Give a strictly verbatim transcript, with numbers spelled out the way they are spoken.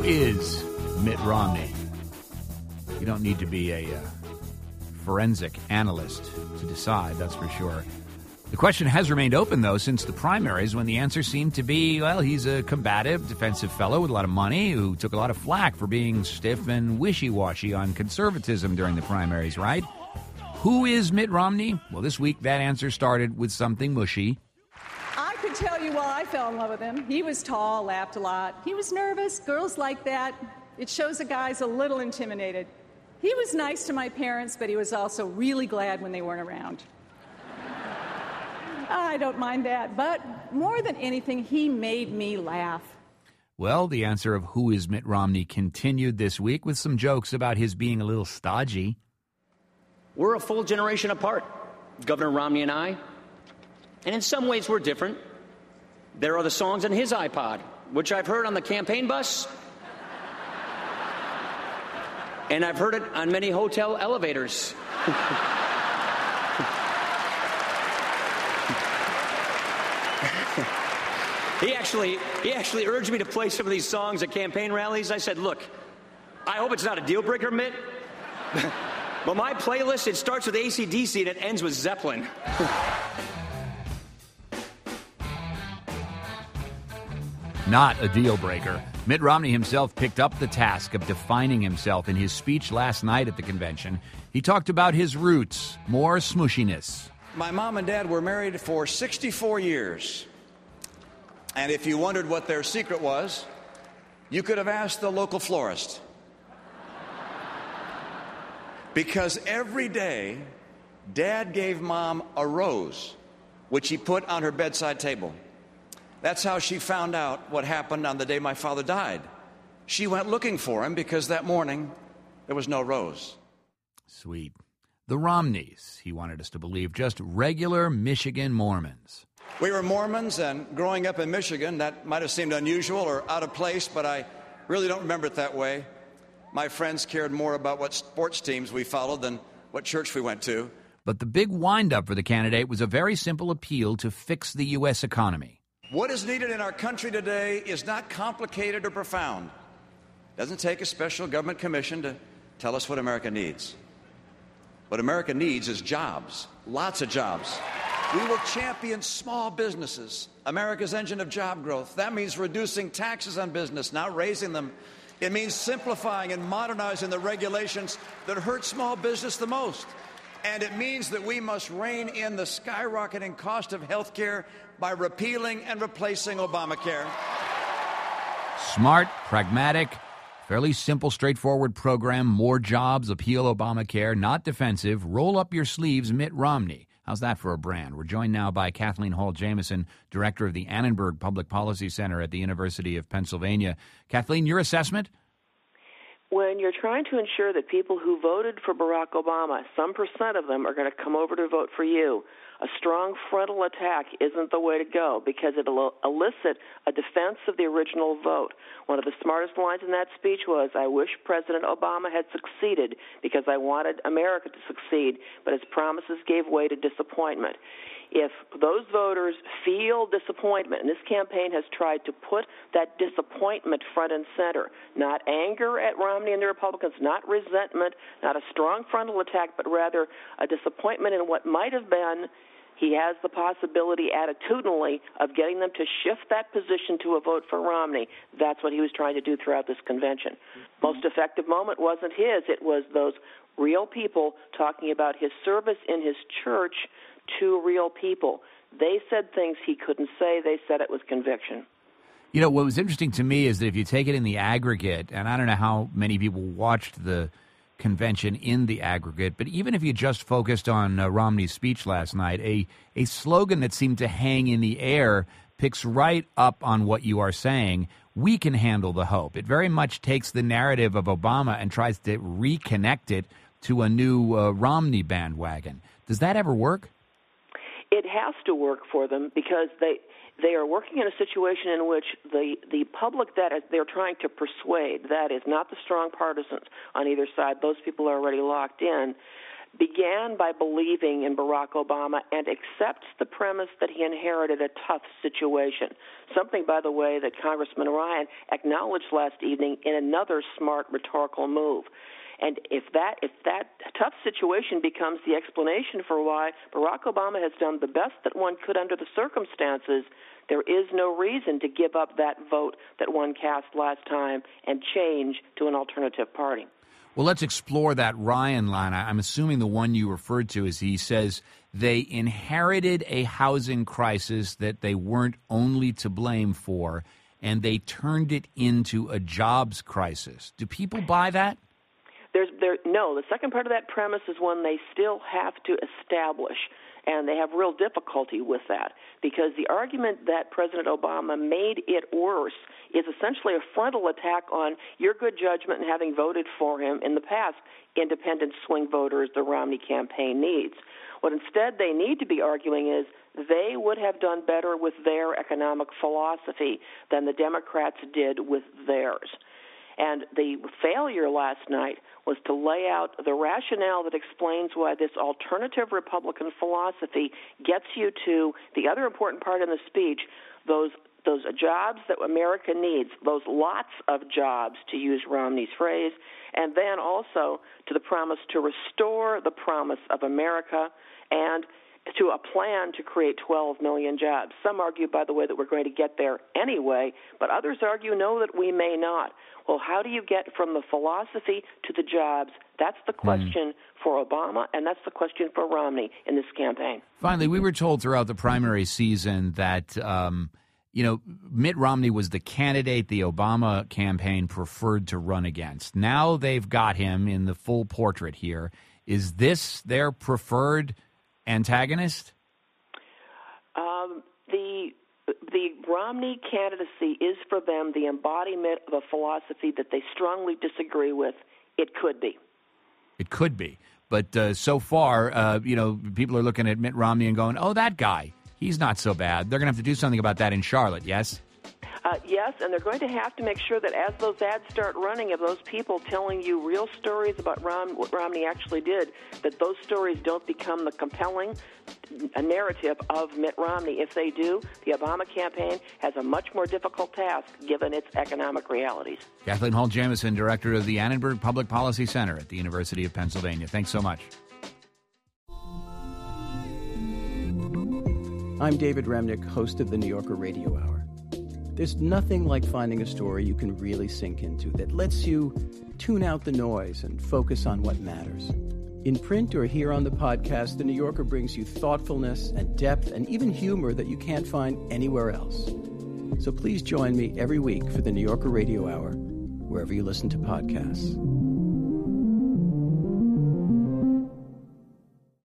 is Mitt Romney? You don't need to be a uh, forensic analyst to decide, that's for sure. The question has remained open, though, since the primaries, when the answer seemed to be, well, he's a combative, defensive fellow with a lot of money who took a lot of flack for being stiff and wishy-washy on conservatism during the primaries, right? Who is Mitt Romney? Well, this week that answer started with something mushy. I could tell you why I fell in love with him. He was tall, laughed a lot. He was nervous. Girls like that. It shows a guy's a little intimidated. He was nice to my parents, but he was also really glad when they weren't around. I don't mind that, but more than anything, he made me laugh. Well, the answer of who is Mitt Romney continued this week with some jokes about his being a little stodgy. We're a full generation apart, Governor Romney and I. And in some ways, we're different. There are the songs on his iPod, which I've heard on the campaign bus. And I've heard it on many hotel elevators. He actually, he actually urged me to play some of these songs at campaign rallies. I said, look, I hope it's not a deal breaker, Mitt. But my playlist, it starts with A C D C and it ends with Zeppelin. Not a deal breaker. Mitt Romney himself picked up the task of defining himself in his speech last night at the convention. He talked about his roots, more smushiness. My mom and dad were married for sixty-four years. And if you wondered what their secret was, you could have asked the local florist. Because every day, Dad gave Mom a rose, which he put on her bedside table. That's how she found out what happened on the day my father died. She went looking for him because that morning there was no rose. Sweet. The Romneys, he wanted us to believe, just regular Michigan Mormons. We were Mormons, and growing up in Michigan, that might have seemed unusual or out of place, but I really don't remember it that way. My friends cared more about what sports teams we followed than what church we went to. But the big wind-up for the candidate was a very simple appeal to fix the U S economy. What is needed in our country today is not complicated or profound. It doesn't take a special government commission to tell us what America needs. What America needs is jobs, lots of jobs. We will champion small businesses, America's engine of job growth. That means reducing taxes on business, not raising them. It means simplifying and modernizing the regulations that hurt small business the most. And it means that we must rein in the skyrocketing cost of health care by repealing and replacing Obamacare. Smart, pragmatic, fairly simple, straightforward program. More jobs, appeal Obamacare, not defensive. Roll up your sleeves, Mitt Romney. How's that for a brand? We're joined now by Kathleen Hall Jamieson, director of the Annenberg Public Policy Center at the University of Pennsylvania. Kathleen, your assessment? When you're trying to ensure that people who voted for Barack Obama, some percent of them are going to come over to vote for you, a strong frontal attack isn't the way to go because it'll elicit a defense of the original vote. One of the smartest lines in that speech was, I wish President Obama had succeeded because I wanted America to succeed, but his promises gave way to disappointment. If those voters feel disappointment, and this campaign has tried to put that disappointment front and center, not anger at Romney and the Republicans, not resentment, not a strong frontal attack, but rather a disappointment in what might have been, he has the possibility attitudinally of getting them to shift that position to a vote for Romney. That's what he was trying to do throughout this convention. Mm-hmm. Most effective moment wasn't his. It was those real people talking about his service in his church to real people. They said things he couldn't say. They said it with conviction. You know, what was interesting to me is that if you take it in the aggregate, and I don't know how many people watched the convention in the aggregate, but even if you just focused on uh, Romney's speech last night, a, a slogan that seemed to hang in the air picks right up on what you are saying. We can handle the hope. It very much takes the narrative of Obama and tries to reconnect it to a new uh, Romney bandwagon. Does that ever work? It has to work for them because they they are working in a situation in which the, the public that they're trying to persuade, that is not the strong partisans on either side, those people are already locked in, began by believing in Barack Obama and accepts the premise that he inherited a tough situation, something, by the way, that Congressman Ryan acknowledged last evening in another smart rhetorical move. And if that if that tough situation becomes the explanation for why Barack Obama has done the best that one could under the circumstances, there is no reason to give up that vote that one cast last time and change to an alternative party. Well, let's explore that Ryan line. I'm assuming the one you referred to is he says they inherited a housing crisis that they weren't only to blame for, and they turned it into a jobs crisis. Do people buy that? There's, there, no, the second part of that premise is one they still have to establish, and they have real difficulty with that because the argument that President Obama made it worse is essentially a frontal attack on your good judgment and having voted for him in the past, independent swing voters the Romney campaign needs. What instead they need to be arguing is they would have done better with their economic philosophy than the Democrats did with theirs. And the failure last night was to lay out the rationale that explains why this alternative Republican philosophy gets you to the other important part in the speech, those those jobs that America needs, those lots of jobs, to use Romney's phrase, and then also to the promise to restore the promise of America and to a plan to create twelve million jobs. Some argue, by the way, that we're going to get there anyway, but others argue, no, that we may not. Well, how do you get from the philosophy to the jobs? That's the question mm. for Obama, and that's the question for Romney in this campaign. Finally, we were told throughout the primary season that, um, you know, Mitt Romney was the candidate the Obama campaign preferred to run against. Now they've got him in the full portrait here. Is this their preferred antagonist? Um, the the Romney candidacy is for them the embodiment of a philosophy that they strongly disagree with. It could be. It could be. But uh, so far, uh, you know, people are looking at Mitt Romney and going, oh, that guy, he's not so bad. They're going to have to do something about that in Charlotte, yes? Uh, yes, and they're going to have to make sure that as those ads start running of those people telling you real stories about Rom- what Romney actually did, that those stories don't become the compelling a narrative of Mitt Romney. If they do, the Obama campaign has a much more difficult task given its economic realities. Kathleen Hall Jamieson, director of the Annenberg Public Policy Center at the University of Pennsylvania. Thanks so much. I'm David Remnick, host of the New Yorker Radio Hour. There's nothing like finding a story you can really sink into that lets you tune out the noise and focus on what matters. In print or here on the podcast, The New Yorker brings you thoughtfulness and depth and even humor that you can't find anywhere else. So please join me every week for the New Yorker Radio Hour, wherever you listen to podcasts.